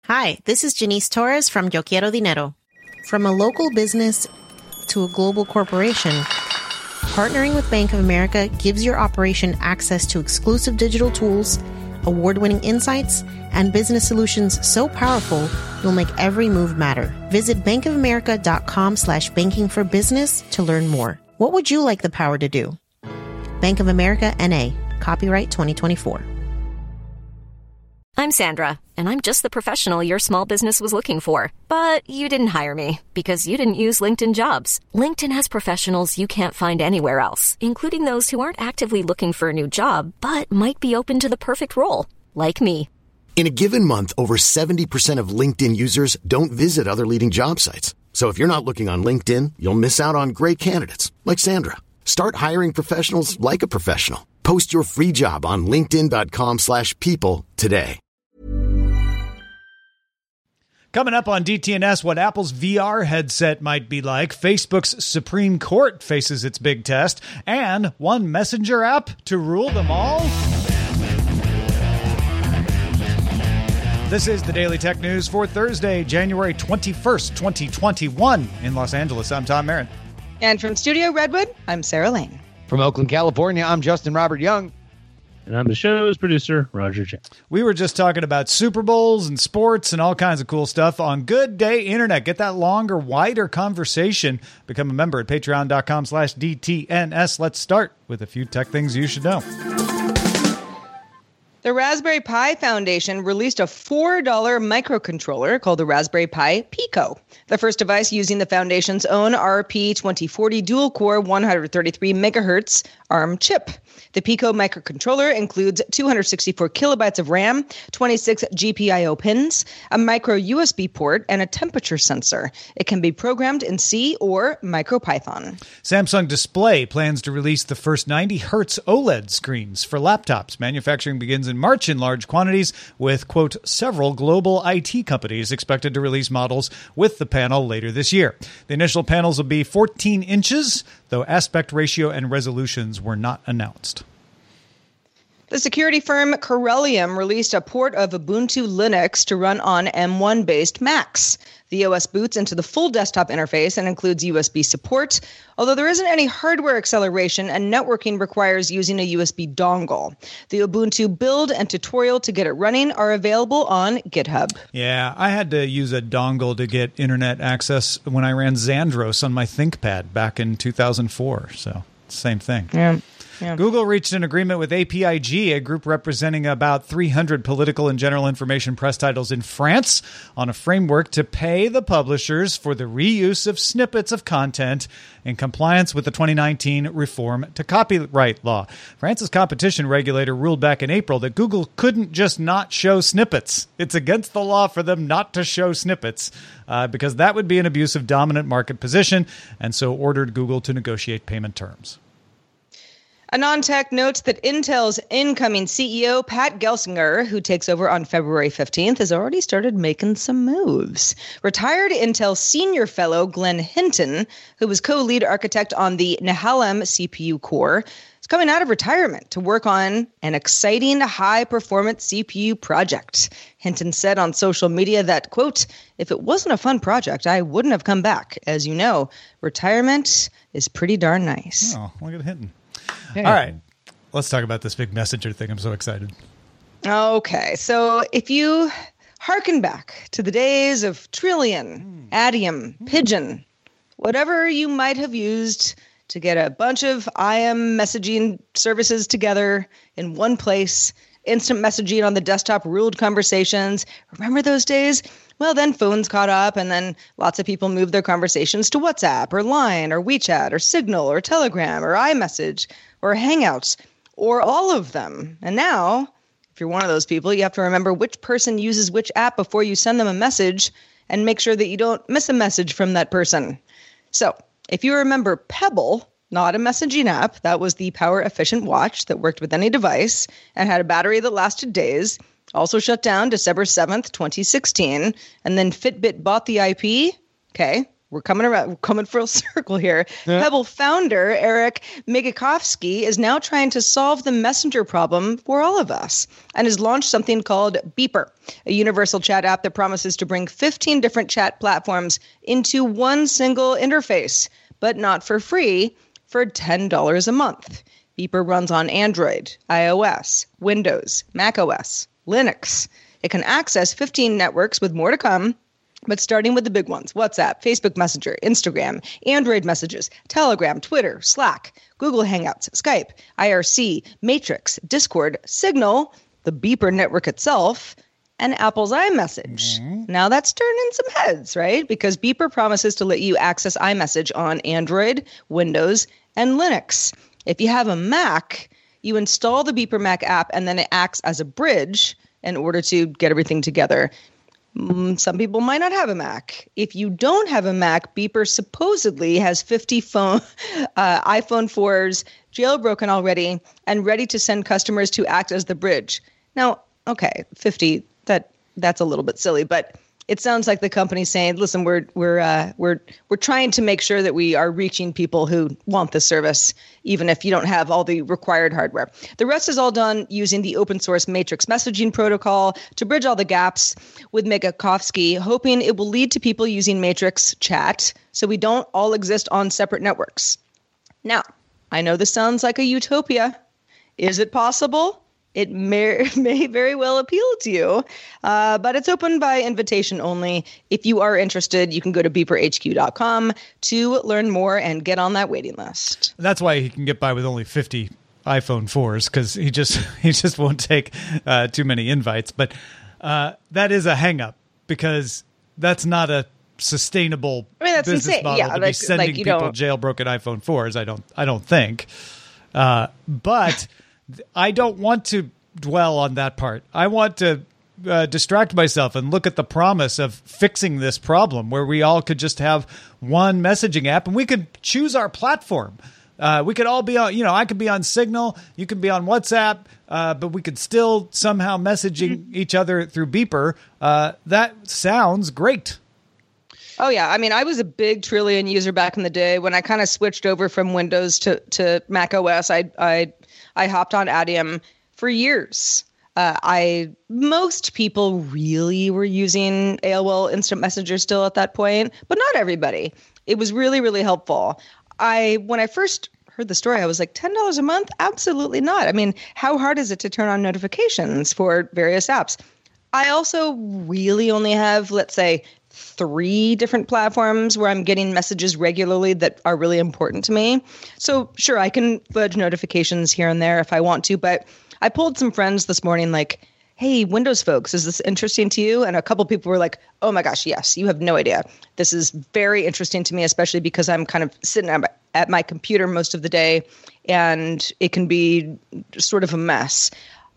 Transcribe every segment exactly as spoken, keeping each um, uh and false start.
Hi, this is Janice Torres from Yo Quiero Dinero. From a local business to a global corporation, partnering with Bank of America gives your operation access to exclusive digital tools, award-winning insights, and business solutions so powerful you'll make every move matter. Visit bankofamerica.com slash banking for business to learn more. What would you like the power to do? Bank of America, N A. Copyright twenty twenty-four. I'm Sandra, and I'm just the professional your small business was looking for. But you didn't hire me because you didn't use LinkedIn Jobs. LinkedIn has professionals you can't find anywhere else, including those who aren't actively looking for a new job, but might be open to the perfect role, like me. In a given month, over seventy percent of LinkedIn users don't visit other leading job sites. So if you're not looking on LinkedIn, you'll miss out on great candidates, like Sandra. Start hiring professionals like a professional. Post your free job on linkedin.com slash people today. Coming up on D T N S, what Apple's V R headset might be like, Facebook's Supreme Court faces its big test, and one messenger app to rule them all? This is the Daily Tech News for Thursday, January twenty-first, twenty twenty-one. In Los Angeles, I'm Tom Marin. And from Studio Redwood, I'm Sarah Lane. From Oakland, California, I'm Justin Robert Young. And I'm the show's producer, Roger Chen. We were just talking about Super Bowls and sports and all kinds of cool stuff on Good Day Internet. Get that longer, wider conversation. Become a member at patreon.com slash DTNS. Let's start with a few tech things you should know. The Raspberry Pi Foundation released a four dollar microcontroller called the Raspberry Pi Pico, the first device using the Foundation's own R P twenty forty dual-core one hundred thirty-three megahertz ARM chip. The Pico microcontroller includes two hundred sixty-four kilobytes of RAM, twenty-six G P I O pins, a micro U S B port, and a temperature sensor. It can be programmed in C or MicroPython. Samsung Display plans to release the first ninety hertz OLED screens for laptops. Manufacturing begins in March in large quantities, with, quote, several global I T companies expected to release models with the panel later this year. The initial panels will be fourteen inches, though aspect ratio and resolutions were not announced. The security firm Corellium released a port of Ubuntu Linux to run on M one-based Macs. The O S boots into the full desktop interface and includes U S B support, although there isn't any hardware acceleration and networking requires using a U S B dongle. The Ubuntu build and tutorial to get it running are available on GitHub. Yeah, I had to use a dongle to get internet access when I ran Xandros on my ThinkPad back in two thousand four, so same thing. Yeah. Yeah. Google reached an agreement with A P I G, a group representing about three hundred political and general information press titles in France, on a framework to pay the publishers for the reuse of snippets of content in compliance with the twenty nineteen reform to copyright law. France's competition regulator ruled back in April that Google couldn't just not show snippets. It's against the law for them not to show snippets uh, because that would be an abuse of dominant market position, and so ordered Google to negotiate payment terms. AnonTech notes that Intel's incoming C E O, Pat Gelsinger, who takes over on February fifteenth, has already started making some moves. Retired Intel senior fellow Glenn Hinton, who was co-lead architect on the Nehalem C P U core, is coming out of retirement to work on an exciting high-performance C P U project. Hinton said on social media that, quote, "If it wasn't a fun project, I wouldn't have come back. As you know, retirement is pretty darn nice." Oh, look at Hinton. Hey. All right, let's talk about this big messenger thing. I'm so excited. Okay, so if you hearken back to the days of Trillion, Adium, Pigeon, whatever you might have used to get a bunch of I M messaging services together in one place, instant messaging on the desktop ruled conversations. Remember those days? Well, then phones caught up, and then lots of people moved their conversations to WhatsApp or Line or WeChat or Signal or Telegram or iMessage or Hangouts or all of them. And now, if you're one of those people, you have to remember which person uses which app before you send them a message and make sure that you don't miss a message from that person. So if you remember Pebble, not a messaging app, that was the power-efficient watch that worked with any device and had a battery that lasted days, also shut down December seventh, twenty sixteen, and then Fitbit bought the I P. Okay, we're coming around, we're coming full circle here. Yeah. Pebble founder Eric Migakovsky is now trying to solve the messenger problem for all of us and has launched something called Beeper, a universal chat app that promises to bring fifteen different chat platforms into one single interface, but not for free, for ten dollars a month. Beeper runs on Android, iOS, Windows, macOS, Linux. It can access fifteen networks with more to come, but starting with the big ones: WhatsApp, Facebook Messenger, Instagram, Android messages, Telegram, Twitter, Slack, Google Hangouts, Skype, I R C, Matrix, Discord, Signal, the Beeper network itself, and Apple's iMessage. Mm-hmm. Now that's turning some heads, right? Because Beeper promises to let you access iMessage on Android, Windows, and Linux. If you have a Mac, you install the Beeper Mac app, and then it acts as a bridge in order to get everything together. Some people might not have a Mac. If you don't have a Mac, Beeper supposedly has fifty phone, uh, iPhone fours jailbroken already and ready to send customers to act as the bridge. Now, okay, fifty, that that's a little bit silly, but it sounds like the company's saying, listen, we're we're uh, we're we're trying to make sure that we are reaching people who want the service, even if you don't have all the required hardware. The rest is all done using the open source Matrix messaging protocol to bridge all the gaps, with Migakovsky hoping it will lead to people using Matrix chat so we don't all exist on separate networks. Now, I know this sounds like a utopia. Is it possible? It may, may very well appeal to you, uh, but it's open by invitation only. If you are interested, you can go to beeper h q dot com to learn more and get on that waiting list. That's why he can get by with only fifty iPhone fours, because he just he just won't take uh, too many invites. But uh, that is a hang-up, because that's not a sustainable I mean, that's business insane. model Yeah, to like, be sending like you people don't... jailbroken iPhone fours. I don't I don't think. Uh, but I don't want to dwell on that part. I want to uh, distract myself and look at the promise of fixing this problem, where we all could just have one messaging app and we could choose our platform. Uh, we could all be on, you know, I could be on Signal, you could be on WhatsApp, uh, but we could still somehow messaging each other through Beeper. Uh, that sounds great. Oh, yeah. I mean, I was a big Trillian user back in the day. When I kind of switched over from Windows to, to Mac O S, I, I, I hopped on Adium for years. Uh, I most people really were using A O L Instant Messenger still at that point, but not everybody. It was really, really helpful. I when I first heard the story, I was like, ten dollars a month? Absolutely not. I mean, how hard is it to turn on notifications for various apps? I also really only have, let's say, three different platforms where I'm getting messages regularly that are really important to me. So sure, I can fudge notifications here and there if I want to, but I pulled some friends this morning like, hey, Windows folks, is this interesting to you? And a couple people were like, oh my gosh, yes, you have no idea. This is very interesting to me, especially because I'm kind of sitting at my, at my computer most of the day and it can be sort of a mess.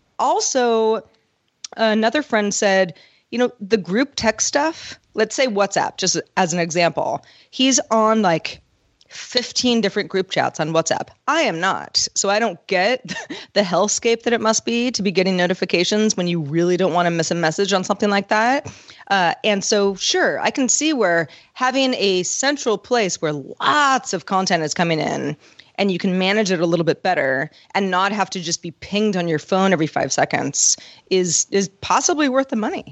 Also, another friend said, you know, the group text stuff, let's say WhatsApp, just as an example, he's on like fifteen different group chats on WhatsApp. I am not. So I don't get the hellscape that it must be to be getting notifications when you really don't want to miss a message on something like that. Uh, and so, sure, I can see where having a central place where lots of content is coming in and you can manage it a little bit better and not have to just be pinged on your phone every five seconds is is possibly worth the money.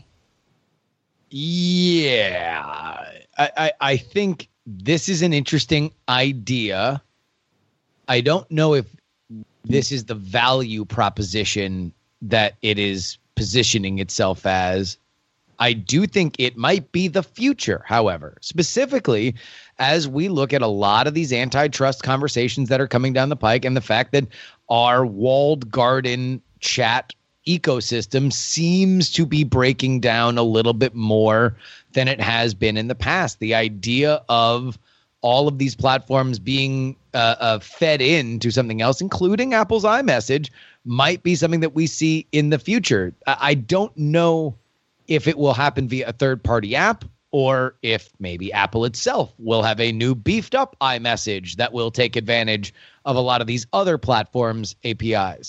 Yeah, I, I, I think this is an interesting idea. I don't know if this is the value proposition that it is positioning itself as. I do think it might be the future, however, specifically as we look at a lot of these antitrust conversations that are coming down the pike and the fact that our walled garden chat ecosystem seems to be breaking down a little bit more than it has been in the past. The idea of all of these platforms being uh, uh, fed into something else, including Apple's iMessage, might be something that we see in the future. I, I don't know if it will happen via a third-party app or if maybe Apple itself will have a new beefed up iMessage that will take advantage of a lot of these other platforms' A P Is.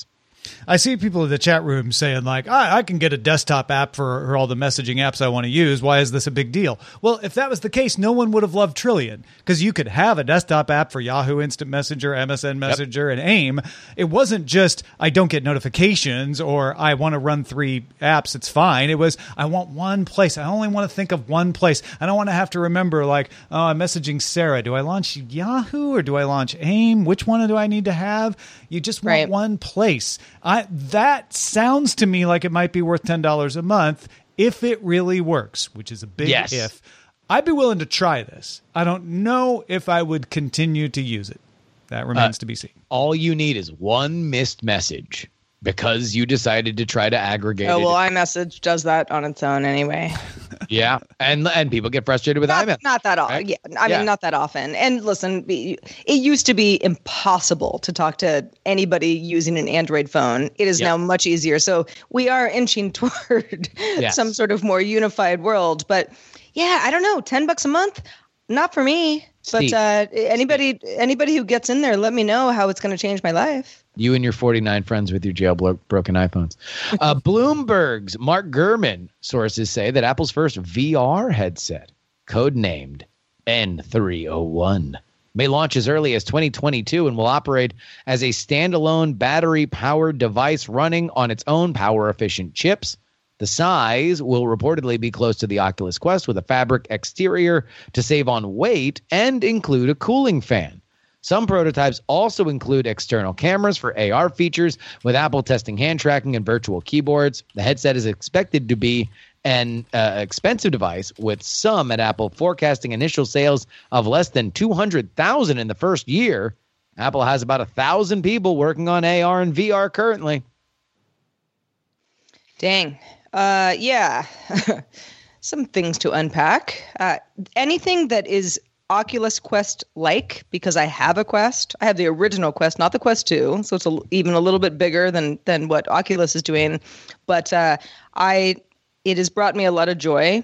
I see people in the chat room saying like, I, I can get a desktop app for, for all the messaging apps I want to use. Why is this a big deal? Well, if that was the case, no one would have loved Trillian, because you could have a desktop app for Yahoo Instant Messenger, M S N Messenger, yep. and AIM. It wasn't just I don't get notifications or I want to run three apps. It's fine. It was I want one place. I only want to think of one place. I don't want to have to remember like, oh, I'm messaging Sarah. Do I launch Yahoo or do I launch AIM? Which one do I need to have? You just want right. one place. I, that sounds to me like it might be worth ten dollars a month if it really works, which is a big yes. if. I'd be willing to try this. I don't know if I would continue to use it. That remains uh, to be seen. All you need is one missed message because you decided to try to aggregate oh, it. well, iMessage does that on its own anyway. Yeah, and and people get frustrated with not, iMessage. Not that often. Right? Yeah, I yeah. mean, not that often. And listen, it used to be impossible to talk to anybody using an Android phone. It is yep. now much easier. So we are inching toward yes. some sort of more unified world. But yeah, I don't know, ten bucks a month, not for me. But uh, anybody anybody who gets in there, let me know how it's going to change my life. You and your forty-nine friends with your jailbroken iPhones. Uh, Bloomberg's Mark Gurman sources say that Apple's first V R headset, codenamed N three oh one, may launch as early as twenty twenty-two and will operate as a standalone battery-powered device running on its own power-efficient chips. The size will reportedly be close to the Oculus Quest with a fabric exterior to save on weight and include a cooling fan. Some prototypes also include external cameras for A R features, with Apple testing hand tracking and virtual keyboards. The headset is expected to be an uh, expensive device, with some at Apple forecasting initial sales of less than two hundred thousand in the first year. Apple has about one thousand people working on A R and V R currently. Dang. Uh, yeah. Some things to unpack. Uh, anything that is Oculus Quest like, because I have a Quest. I have the original Quest, not the Quest two, so it's a, even a little bit bigger than than what Oculus is doing. But uh, I, it has brought me a lot of joy,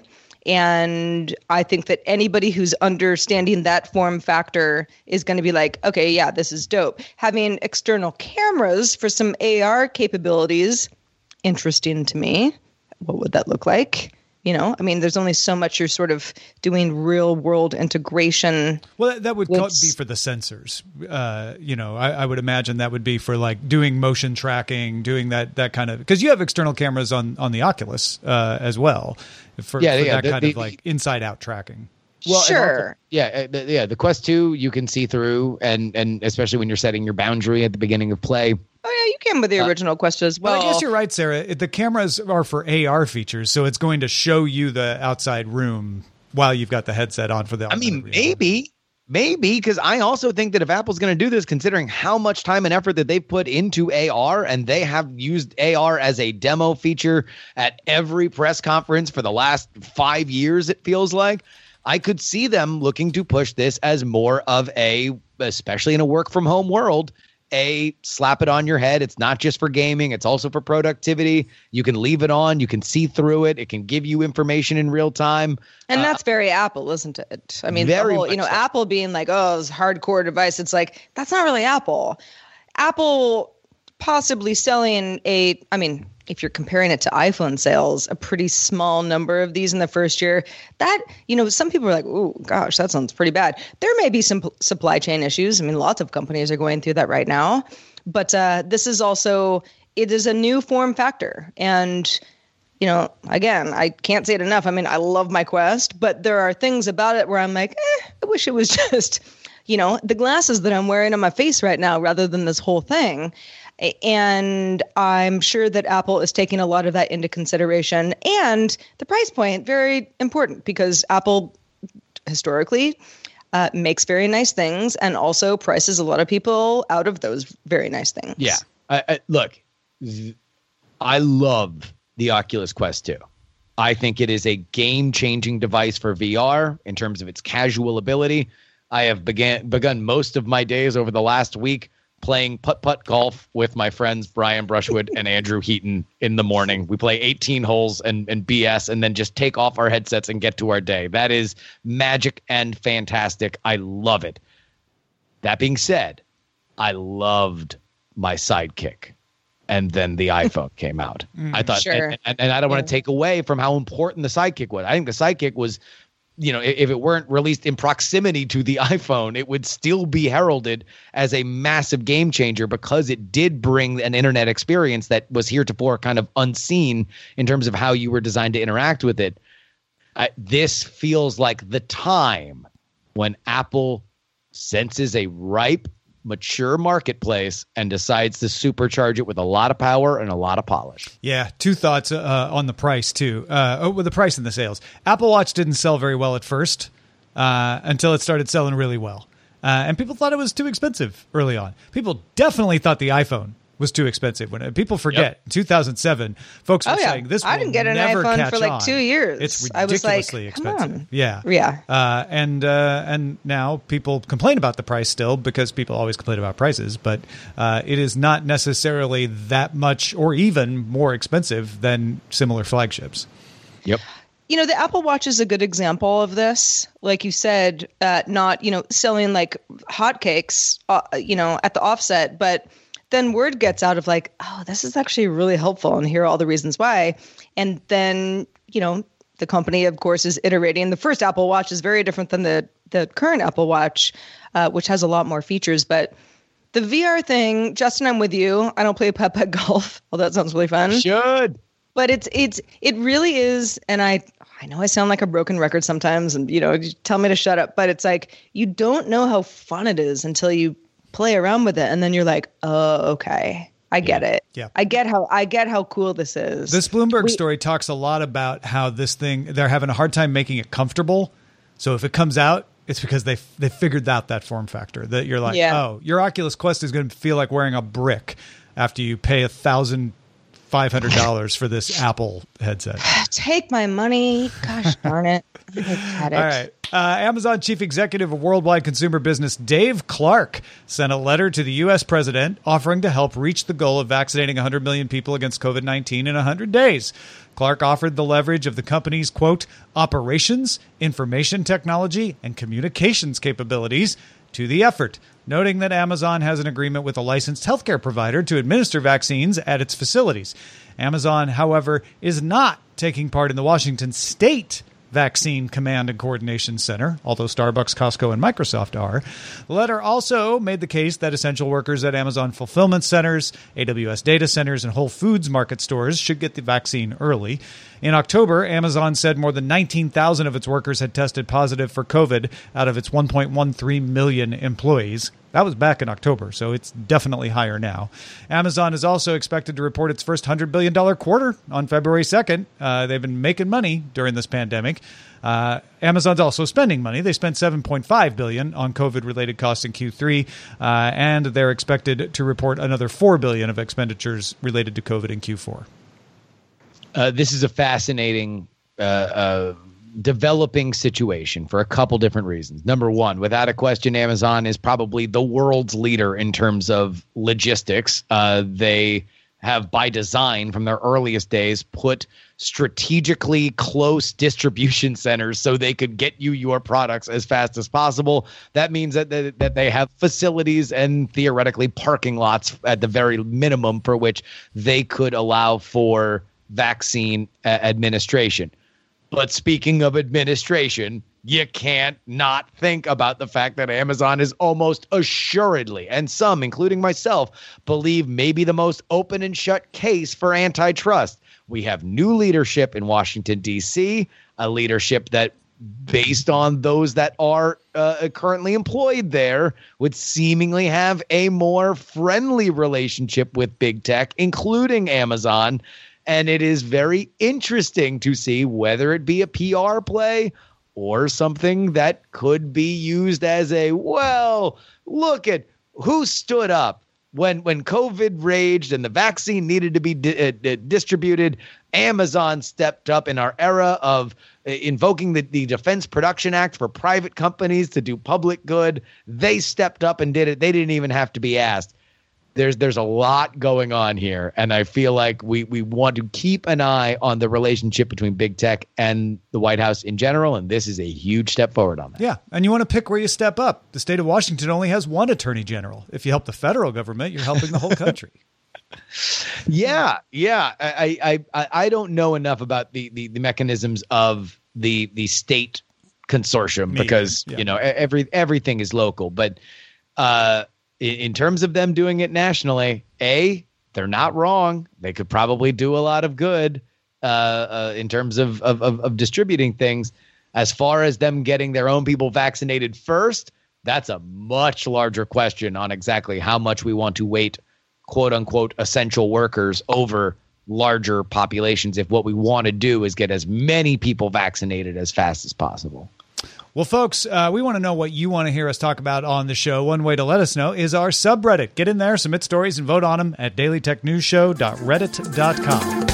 and I think that anybody who's understanding that form factor is going to be like, okay, yeah, this is dope. Having external cameras for some A R capabilities, interesting to me. What would that look like? You know, I mean, there's only so much you're sort of doing real world integration. Well, that would with... be for the sensors. Uh, you know, I, I would imagine that would be for like doing motion tracking, doing that that kind of, because you have external cameras on, on the Oculus uh, as well for, yeah, for yeah, that the, kind the, of like inside out tracking. Well, sure. Also, yeah, the, yeah. The Quest two you can see through, and and especially when you're setting your boundary at the beginning of play. Oh, yeah, you can with the original uh, Quest as well. well. I guess you're right, Sarah. The cameras are for A R features, so it's going to show you the outside room while you've got the headset on for the I mean, reality. maybe, maybe, because I also think that if Apple's going to do this, considering how much time and effort that they've put into A R, and they have used A R as a demo feature at every press conference for the last five years, it feels like, I could see them looking to push this as more of a, especially in a work from home world, a slap it on your head. It's not just for gaming. It's also for productivity. You can leave it on. You can see through it. It can give you information in real time. And uh, that's very Apple, isn't it? I mean, very the whole, you know, so. Apple being like, oh, this hardcore device. It's like, that's not really Apple. Apple possibly selling a, I mean, if you're comparing it to iPhone sales, a pretty small number of these in the first year, that, you know, some people are like, oh, gosh, that sounds pretty bad. There may be some p- supply chain issues. I mean, lots of companies are going through that right now. But uh, this is also, it is a new form factor. And, you know, again, I can't say it enough. I mean, I love my Quest, but there are things about it where I'm like, eh, I wish it was just, you know, the glasses that I'm wearing on my face right now rather than this whole thing. And I'm sure that Apple is taking a lot of that into consideration. And the price point, very important, because Apple historically uh, makes very nice things and also prices a lot of people out of those very nice things. Yeah. I, I, look, I love the Oculus Quest two. I think it is a game-changing device for V R in terms of its casual ability. I have began begun most of my days over the last week playing putt-putt golf with my friends Brian Brushwood and Andrew Heaton in the morning. We play eighteen holes and, and B S and then just take off our headsets and get to our day. That is magic and fantastic. I love it. That being said, I loved my Sidekick. And then the iPhone came out. Mm, I thought, sure. and, and, and I don't want to take away from how important the Sidekick was. I think the Sidekick was, you know, if it weren't released in proximity to the iPhone, it would still be heralded as a massive game changer because it did bring an internet experience that was heretofore kind of unseen in terms of how you were designed to interact with it. Uh, this feels like the time when Apple senses a ripe, mature marketplace and decides to supercharge it with a lot of power and a lot of polish. Yeah, two thoughts uh, on the price too. Uh, oh, with the price and the sales, Apple Watch didn't sell very well at first uh, until it started selling really well, uh, and people thought it was too expensive early on. People definitely thought the iPhone was too expensive. When people forget, Yep. in two thousand seven, folks were Oh, yeah. saying this. I will didn't get an never iPhone catch for like on. two years. It's I was ridiculously like, come expensive. on. Yeah, Yeah. uh, and uh, and now people complain about the price still because people always complain about prices, but uh, it is not necessarily that much or even more expensive than similar flagships. Yep. You know, the Apple Watch is a good example of this. Like you said, uh, not, you know, selling like hotcakes, uh, you know, at the offset, but then word gets out of like, oh, this is actually really helpful, and here are all the reasons why. And then, you know, the company, of course, is iterating. The first Apple Watch is very different than the the current Apple Watch, uh, which has a lot more features. But the V R thing, Justin, I'm with you. I don't play putt putt golf, although that sounds really fun. Should. But it's it's it really is, and I I know I sound like a broken record sometimes, and you know, you tell me to shut up. But it's like you don't know how fun it is until you play around with it, and then you're like, oh, okay, I get Yeah. it. Yeah. I get how I get how cool this is. This Bloomberg We- story talks a lot about how this thing, they're having a hard time making it comfortable. So if it comes out, it's because they they figured out that form factor that you're like, Yeah. oh, your Oculus Quest is going to feel like wearing a brick after you pay a thousand five hundred dollars for this Apple headset. Take my money. Gosh darn it. I had it. All right. Uh, Amazon chief executive of worldwide consumer business Dave Clark sent a letter to the U S president offering to help reach the goal of vaccinating one hundred million people against COVID nineteen in one hundred days. Clark offered the leverage of the company's, quote, operations, information technology, and communications capabilities to the effort, noting that Amazon has an agreement with a licensed healthcare provider to administer vaccines at its facilities. Amazon, however, is not taking part in the Washington State Vaccine Command and Coordination Center, although Starbucks, Costco, and Microsoft are. The letter also made the case that essential workers at Amazon fulfillment centers, A W S data centers, and Whole Foods market stores should get the vaccine early. In October, Amazon said more than nineteen thousand of its workers had tested positive for COVID out of its one point one three million employees. That was back in October, so it's definitely higher now. Amazon is also expected to report its first one hundred billion dollars quarter on February second. Uh, they've been making money during this pandemic. Uh, Amazon's also spending money. They spent seven point five billion dollars on COVID-related costs in Q three, uh, and they're expected to report another four billion dollars of expenditures related to COVID in Q four. Uh, this is a fascinating uh, uh, developing situation for a couple different reasons. Number one, without a question, Amazon is probably the world's leader in terms of logistics. Uh, they have, by design, from their earliest days, put strategically close distribution centers so they could get you your products as fast as possible. That means that they, that they have facilities and theoretically parking lots at the very minimum for which they could allow for vaccine uh, administration. But speaking of administration, you can't not think about the fact that Amazon is almost assuredly, and some, including myself, believe maybe the most open and shut case for antitrust. We have new leadership in Washington, D C, a leadership that, based on those that are uh, currently employed there, would seemingly have a more friendly relationship with big tech, including Amazon. And it is very interesting to see whether it be a P R play or something that could be used as a, well, look at who stood up when when COVID raged and the vaccine needed to be di- uh, distributed. Amazon stepped up in our era of uh, invoking the, the Defense Production Act for private companies to do public good. They stepped up and did it. They didn't even have to be asked. There's there's a lot going on here, and I feel like we we want to keep an eye on the relationship between big tech and the White House in general, and this is a huge step forward on that. Yeah, and you want to pick where you step up. The state of Washington only has one attorney general. If you help the federal government, you're helping the whole country. Yeah, yeah. I, I, I, I don't know enough about the, the, the mechanisms of the the state consortium Me, because yeah. you know every everything is local. But uh, in, in terms of them doing it nationally, a they're not wrong. They could probably do a lot of good uh, uh, in terms of, of of of distributing things. As far as them getting their own people vaccinated first, that's a much larger question on exactly how much we want to weight, quote unquote, essential workers over larger populations if what we want to do is get as many people vaccinated as fast as possible. Well, folks, uh, we want to know what you want to hear us talk about on the show. One way to let us know is our subreddit. Get in there, submit stories, and vote on them at daily tech news show dot reddit dot com.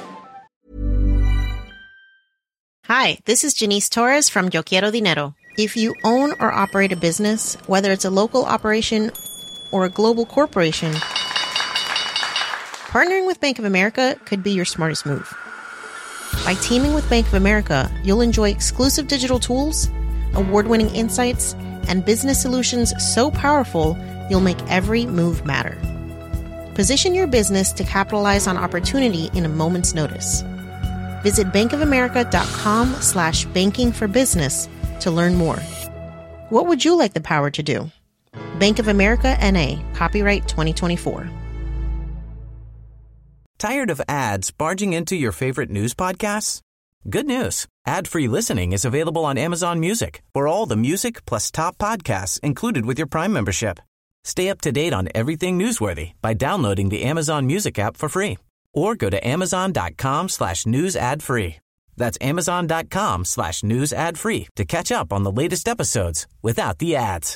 Hi, this is Janice Torres from Yo Quiero Dinero. If you own or operate a business, whether it's a local operation or a global corporation, partnering with Bank of America could be your smartest move. By teaming with Bank of America, you'll enjoy exclusive digital tools, award-winning insights, and business solutions so powerful you'll make every move matter. Position your business to capitalize on opportunity in a moment's notice. Visit bankofamerica.com slash banking for business to learn more. What would you like the power to do? Bank of America N A, copyright twenty twenty-four. Tired of ads barging into your favorite news podcasts? Good news. Ad-free listening is available on Amazon Music for all the music plus top podcasts included with your Prime membership. Stay up to date on everything newsworthy by downloading the Amazon Music app for free or go to amazon.com slash news ad free. That's amazon.com slash news ad free to catch up on the latest episodes without the ads.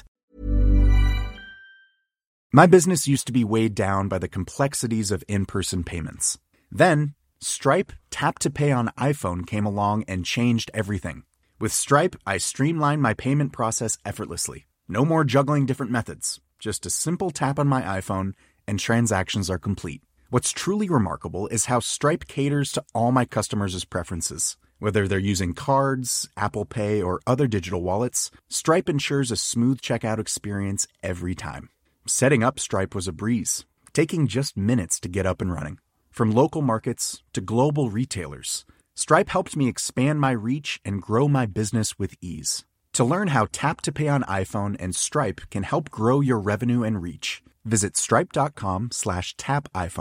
My business used to be weighed down by the complexities of in-person payments. Then, Stripe Tap to Pay on iPhone came along and changed everything. With Stripe, I streamlined my payment process effortlessly. No more juggling different methods. Just a simple tap on my iPhone and transactions are complete. What's truly remarkable is how Stripe caters to all my customers' preferences. Whether they're using cards, Apple Pay, or other digital wallets, Stripe ensures a smooth checkout experience every time. Setting up Stripe was a breeze, taking just minutes to get up and running. From local markets to global retailers, Stripe helped me expand my reach and grow my business with ease. To learn how Tap to Pay on iPhone and Stripe can help grow your revenue and reach, visit stripe.com slash tap iPhone.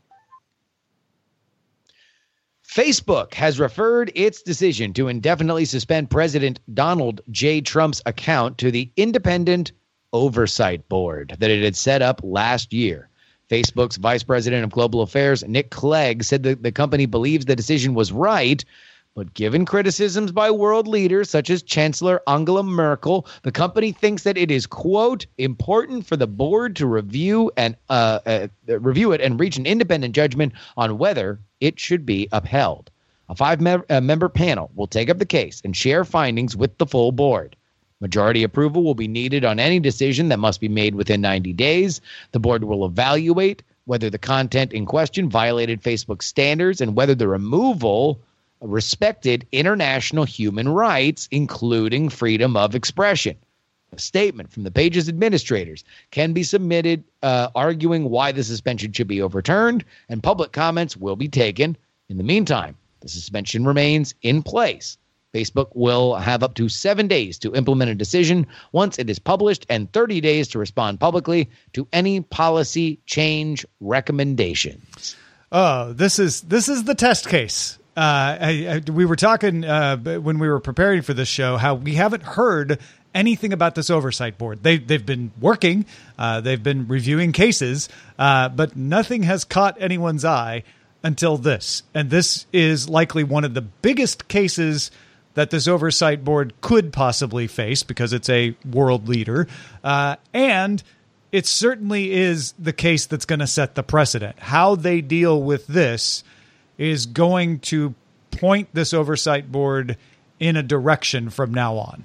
Facebook has referred its decision to indefinitely suspend President Donald J. Trump's account to the Independent Oversight Board that it had set up last year. Facebook's Vice President of Global Affairs, Nick Clegg, said that the company believes the decision was right, but given criticisms by world leaders such as Chancellor Angela Merkel, the company thinks that it is, quote, important for the board to review and uh, uh, review it and reach an independent judgment on whether it should be upheld. A five-member panel will take up the case and share findings with the full board. Majority approval will be needed on any decision that must be made within ninety days. The board will evaluate whether the content in question violated Facebook's standards and whether the removal respected international human rights, including freedom of expression. A statement from the page's administrators can be submitted uh, arguing why the suspension should be overturned, and public comments will be taken. In the meantime, the suspension remains in place. Facebook will have up to seven days to implement a decision once it is published and thirty days to respond publicly to any policy change recommendations. Oh, this is this is the test case. Uh, I, I, we were talking uh, when we were preparing for this show how we haven't heard anything about this oversight board. They, they've been working, uh, they've been reviewing cases, uh, but nothing has caught anyone's eye until this. And this is likely one of the biggest cases that this oversight board could possibly face because it's a world leader. Uh, and it certainly is the case that's going to set the precedent. How they deal with this is going to point this oversight board in a direction from now on.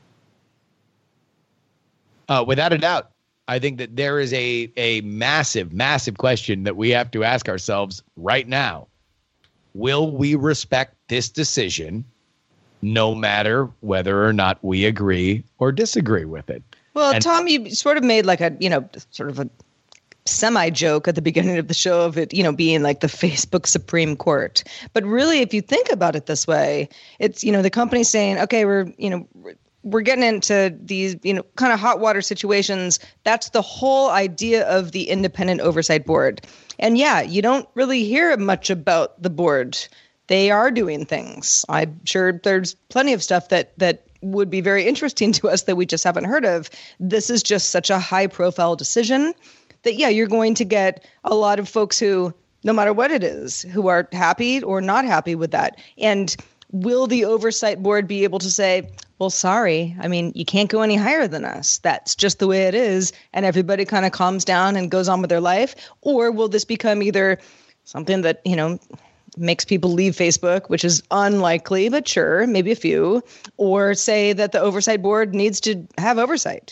Uh, without a doubt. I think that there is a, a massive, massive question that we have to ask ourselves right now. Will we respect this decision no matter whether or not we agree or disagree with it? Well, and, Tom, you sort of made like a, you know, sort of a semi-joke at the beginning of the show of it, you know, being like the Facebook Supreme Court. But really, if you think about it this way, it's, you know, the company saying, okay, we're, you know, we're getting into these, you know, kind of hot water situations. That's the whole idea of the independent oversight board. And yeah, you don't really hear much about the board. They are doing things. I'm sure there's plenty of stuff that that would be very interesting to us that we just haven't heard of. This is just such a high profile decision that, yeah, you're going to get a lot of folks who, no matter what it is, who are happy or not happy with that. And will the oversight board be able to say, well, sorry, I mean, you can't go any higher than us. That's just the way it is. And everybody kind of calms down and goes on with their life. Or will this become either something that, you know, makes people leave Facebook, which is unlikely, but sure, maybe a few, or say that the oversight board needs to have oversight?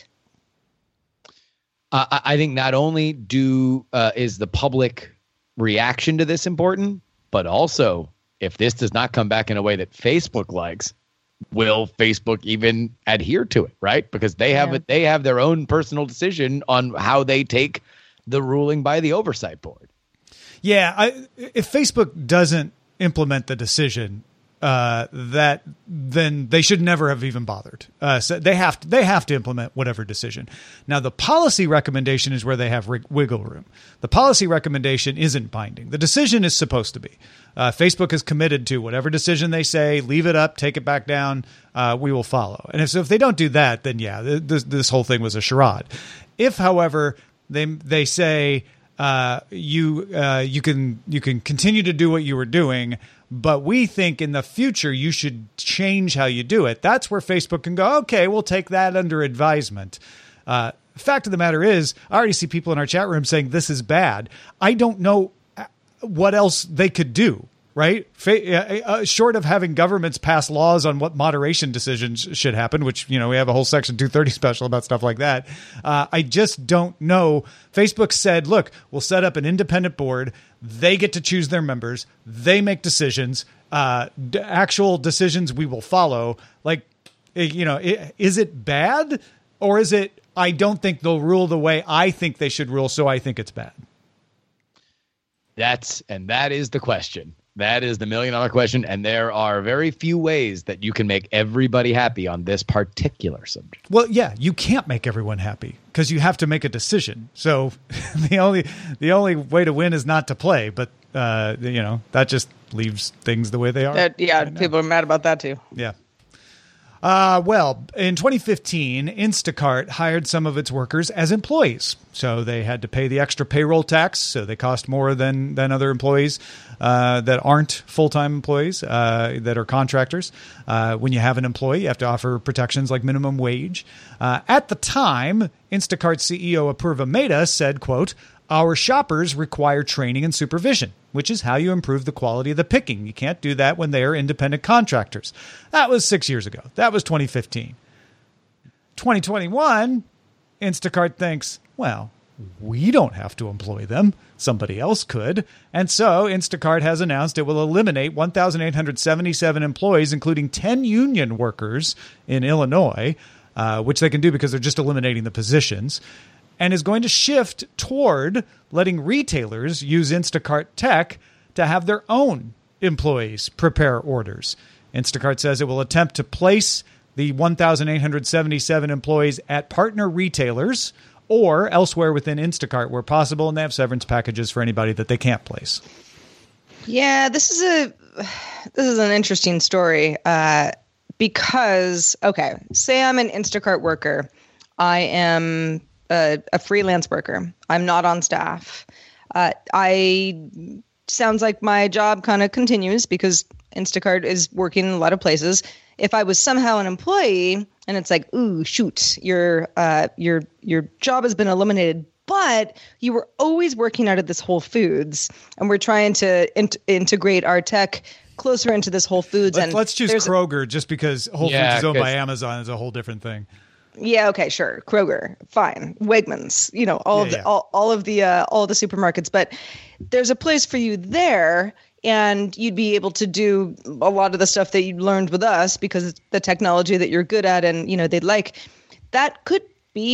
Uh, I think not only do uh, is the public reaction to this important, but also if this does not come back in a way that Facebook likes, will Facebook even adhere to it, right? Because they have Yeah. it, they have their own personal decision on how they take the ruling by the oversight board. Yeah, I, if Facebook doesn't implement the decision, uh, that then they should never have even bothered. Uh, so they have to, they have to implement whatever decision. Now, the policy recommendation is where they have rig- wiggle room. The policy recommendation isn't binding. The decision is supposed to be. Uh, Facebook is committed to whatever decision they say. Leave it up, take it back down. Uh, we will follow. And if so, if they don't do that, then yeah, this, this whole thing was a charade. If, however, they they say, Uh, you uh, you can you can continue to do what you were doing, but we think in the future you should change how you do it. That's where Facebook can go, okay, we'll take that under advisement. Uh, fact of the matter is, I already see people in our chat room saying this is bad. I don't know what else they could do. Right? Uh, short of having governments pass laws on what moderation decisions should happen, which, you know, we have a whole Section two thirty special about stuff like that. Uh, I just don't know. Facebook said, look, we'll set up an independent board. They get to choose their members. They make decisions. Uh, d- actual decisions we will follow. Like, you know, is it bad? Or is it, I don't think they'll rule the way I think they should rule, so I think it's bad? That's, and that is the question. That is the million dollar question. And there are very few ways that you can make everybody happy on this particular subject. Well, yeah, you can't make everyone happy because you have to make a decision. So the only the only way to win is not to play. But, uh, you know, that just leaves things the way they are. That, yeah, right people are mad about that, too. Yeah. Uh, well, in twenty fifteen, Instacart hired some of its workers as employees. So they had to pay the extra payroll tax. So they cost more than, than other employees uh, that aren't full-time employees, uh, that are contractors. Uh, when you have an employee, you have to offer protections like minimum wage. Uh, at the time, Instacart C E O Apurva Mehta said, quote, "Our shoppers require training and supervision, which is how you improve the quality of the picking. You can't do that when they are independent contractors." That was six years ago. That was twenty fifteen. twenty twenty-one, Instacart thinks, well, we don't have to employ them. Somebody else could. And so Instacart has announced it will eliminate one thousand eight hundred seventy-seven employees, including ten union workers in Illinois, uh, which they can do because they're just eliminating the positions, and is going to shift toward letting retailers use Instacart tech to have their own employees prepare orders. Instacart says it will attempt to place the one thousand eight hundred seventy-seven employees at partner retailers or elsewhere within Instacart where possible, and they have severance packages for anybody that they can't place. Yeah, this is a this is an interesting story uh, because, okay, say I'm an Instacart worker. I am a, a freelance worker. I'm not on staff. Uh, I sounds like my job kind of continues because Instacart is working in a lot of places. If I was somehow an employee and it's like, ooh, shoot, your uh, your your job has been eliminated, but you were always working out of this Whole Foods, and we're trying to in- integrate our tech closer into this Whole Foods. Let's, and let's choose Kroger just because Whole Yeah, Foods is owned 'cause- by Amazon is a whole different thing. Yeah, okay, sure. Kroger, fine. Wegmans, you know, all Yeah, of the yeah. all, all of the uh, all of the supermarkets, but there's a place for you there, and you'd be able to do a lot of the stuff that you learned with us because it's the technology that you're good at and, you know, they'd like. That could be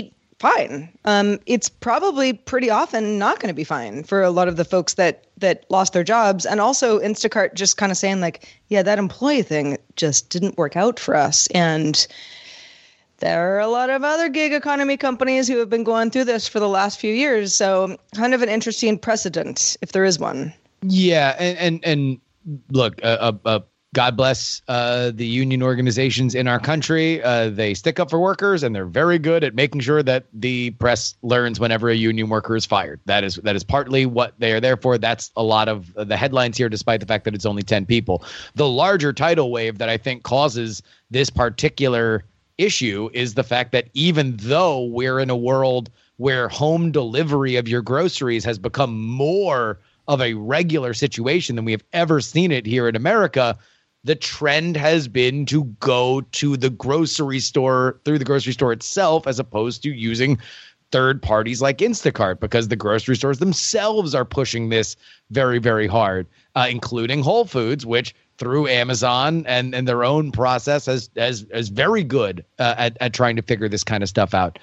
fine. Um, it's probably pretty often not going to be fine for a lot of the folks that that lost their jobs. And also Instacart just kind of saying like, yeah, that employee thing just didn't work out for us. And there are a lot of other gig economy companies who have been going through this for the last few years. So kind of an interesting precedent, if there is one. Yeah. And, and, and look, uh, uh, God bless uh, the union organizations in our country. Uh, they stick up for workers, and they're very good at making sure that the press learns whenever a union worker is fired. That is that is partly what they are there for. That's a lot of the headlines here, despite the fact that it's only ten people. The larger tidal wave that I think causes this particular issue is the fact that even though we're in a world where home delivery of your groceries has become more of a regular situation than we have ever seen it here in America, the trend has been to go to the grocery store through the grocery store itself, as opposed to using third parties like Instacart, because the grocery stores themselves are pushing this very, very hard, uh, including Whole Foods, which through Amazon and, and their own process has as as very good uh, at, at trying to figure this kind of stuff out.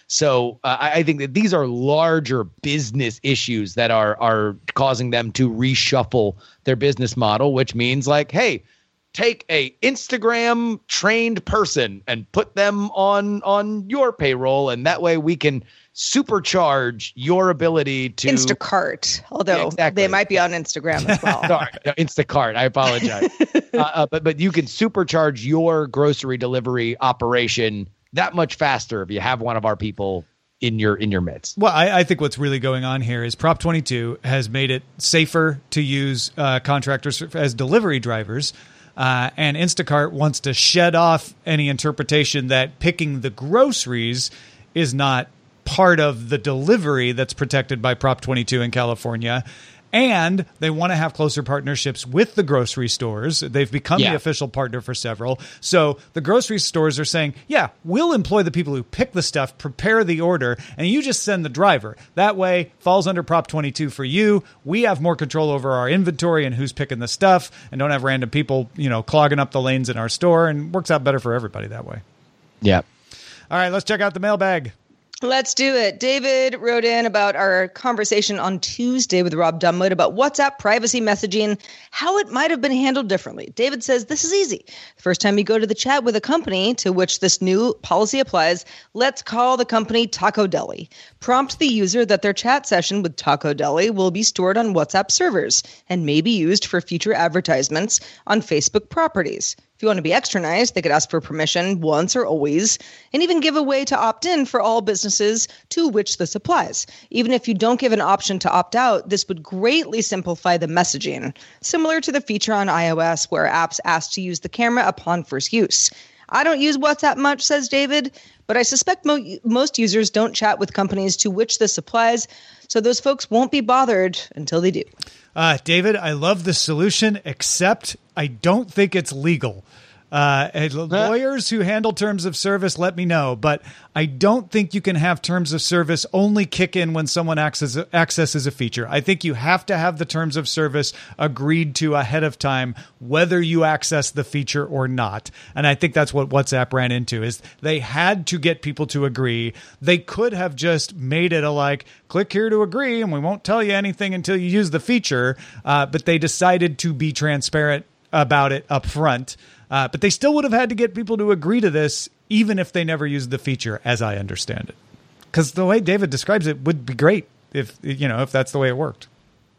So uh, I think that these are larger business issues that are are causing them to reshuffle their business model, which means like, hey, take a Instagram trained person and put them on on your payroll, and that way we can supercharge your ability to Instacart, although yeah, exactly. They might be on Instagram as well. Sorry, Instacart. I apologize, uh, uh, but but you can supercharge your grocery delivery operation that much faster if you have one of our people in your in your midst. Well, I, I think what's really going on here is Prop twenty-two has made it safer to use uh, contractors as delivery drivers. Uh, and Instacart wants to shed off any interpretation that picking the groceries is not part of the delivery that's protected by Prop twenty-two in California. And they want to have closer partnerships with the grocery stores. They've become yeah. the official partner for several. So the grocery stores are saying, yeah, we'll employ the people who pick the stuff, prepare the order, and you just send the driver. That way, falls under Prop twenty-two for you. We have more control over our inventory and who's picking the stuff, and don't have random people, you know, clogging up the lanes in our store, and works out better for everybody that way. Yeah. All right, let's check out the mailbag. Let's do it. David wrote in about our conversation on Tuesday with Rob Dunwood about WhatsApp privacy messaging, how it might have been handled differently. David says, this is easy. The first time you go to the chat with a company to which this new policy applies, let's call the company Taco Deli. Prompt the user that their chat session with Taco Deli will be stored on WhatsApp servers and may be used for future advertisements on Facebook properties. If you want to be extra nice, they could ask for permission once or always, and even give a way to opt in for all businesses to which this applies. Even if you don't give an option to opt out, this would greatly simplify the messaging, similar to the feature on iOS where apps ask to use the camera upon first use. I don't use WhatsApp much, says David, but I suspect mo- most users don't chat with companies to which this applies, so those folks won't be bothered until they do. Uh, David, I love the solution, except I don't think it's legal. Uh, lawyers who handle terms of service, let me know. But I don't think you can have terms of service only kick in when someone access, accesses a feature. I think you have to have the terms of service agreed to ahead of time, whether you access the feature or not. And I think that's what WhatsApp ran into, is they had to get people to agree. They could have just made it a like, click here to agree, and we won't tell you anything until you use the feature. Uh, but they decided to be transparent about it up front. Uh, but they still would have had to get people to agree to this, even if they never used the feature, as I understand it. Because the way David describes it would be great if, you know, if that's the way it worked.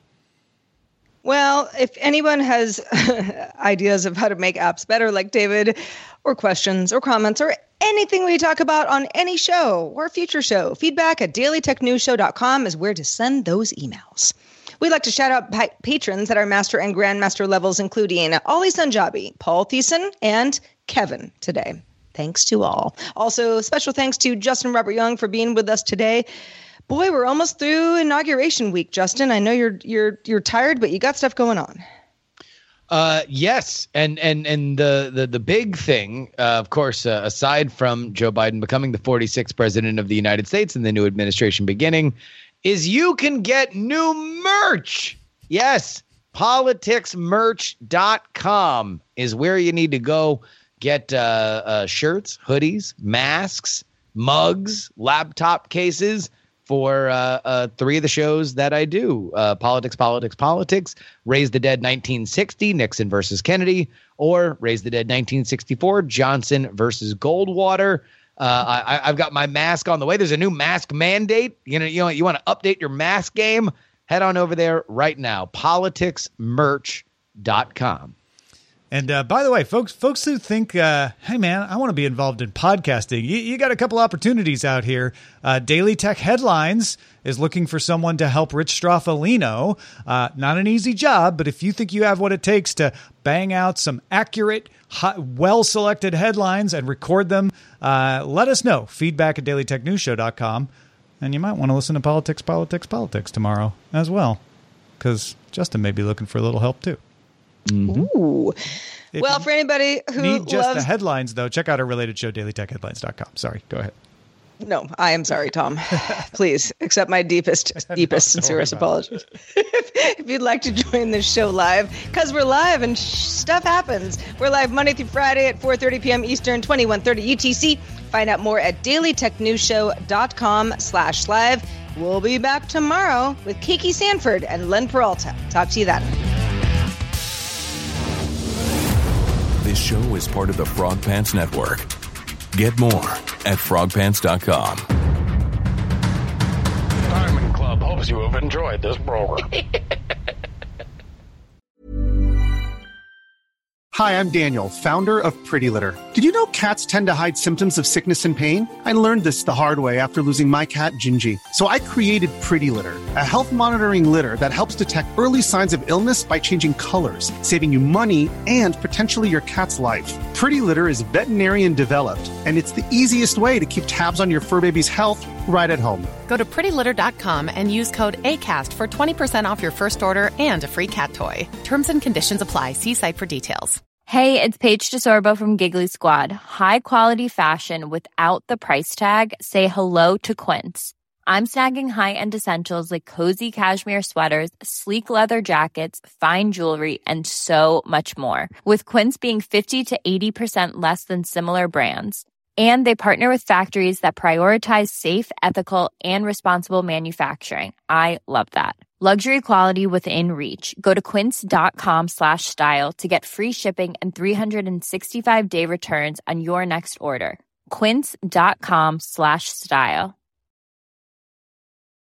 Well, if anyone has ideas of how to make apps better like David, or questions or comments or anything we talk about on any show or future show, feedback at daily tech news show dot com is where to send those emails. We'd like to shout out pa- patrons at our master and grandmaster levels, including Ollie Sanjabi, Paul Thiessen, and Kevin today. Thanks to all. Also, special thanks to Justin Robert Young for being with us today. Boy, we're almost through inauguration week, Justin. I know you're you're you're tired, but you got stuff going on. Uh, yes, and and and the the the big thing, uh, of course, uh, aside from Joe Biden becoming the forty-sixth president of the United States and the new administration beginning, is you can get new merch. Yes, politics merch dot com is where you need to go get uh, uh, shirts, hoodies, masks, mugs, laptop cases for uh, uh, three of the shows that I do. Uh, Politics, Politics, Politics, Raise the Dead nineteen sixty, Nixon versus Kennedy, or Raise the Dead nineteen sixty-four, Johnson versus Goldwater. Uh, I, I've got my mask on the way. There's a new mask mandate. You know, you know, you want to update your mask game? Head on over there right now, politics merch dot com. And uh, by the way, folks, folks who think, uh, hey, man, I want to be involved in podcasting, you, you got a couple opportunities out here. Uh, Daily Tech Headlines is looking for someone to help Rich Stroffolino. Uh, not an easy job, but if you think you have what it takes to bang out some accurate, hot, well-selected headlines and record them, uh, let us know. Feedback at daily tech news show dot com. And you might want to listen to Politics, Politics, Politics tomorrow as well, because Justin may be looking for a little help too. Mm-hmm. Ooh. If well, for anybody who need just loves... the headlines, though, check out our related show, daily tech headlines dot com. Sorry, go ahead. No, I am sorry, Tom. Please accept my deepest, deepest, no, sincerest apologies. if, if you'd like to join this show live, because we're live and sh- stuff happens. We're live Monday through Friday at four thirty p.m. Eastern, twenty-one thirty U T C. Find out more at daily tech news show dot com slash live. We'll be back tomorrow with Kiki Sanford and Len Peralta. Talk to you then. This show is part of the Frog Pants Network. Get more at frog pants dot com. Diamond Club hopes you have enjoyed this program. Hi, I'm Daniel, founder of Pretty Litter. Did you know cats tend to hide symptoms of sickness and pain? I learned this the hard way after losing my cat, Gingy. So I created Pretty Litter, a health monitoring litter that helps detect early signs of illness by changing colors, saving you money and potentially your cat's life. Pretty Litter is veterinarian developed, and it's the easiest way to keep tabs on your fur baby's health right at home. Go to pretty litter dot com and use code ACAST for twenty percent off your first order and a free cat toy. Terms and conditions apply. See site for details. Hey, it's Paige DeSorbo from Giggly Squad. High quality fashion without the price tag. Say hello to Quince. I'm snagging high-end essentials like cozy cashmere sweaters, sleek leather jackets, fine jewelry, and so much more. With Quince being fifty to eighty percent less than similar brands. And they partner with factories that prioritize safe, ethical, and responsible manufacturing. I love that. Luxury quality within reach. Go to quince dot com slash style to get free shipping and three sixty-five day returns on your next order. quince dot com slash style.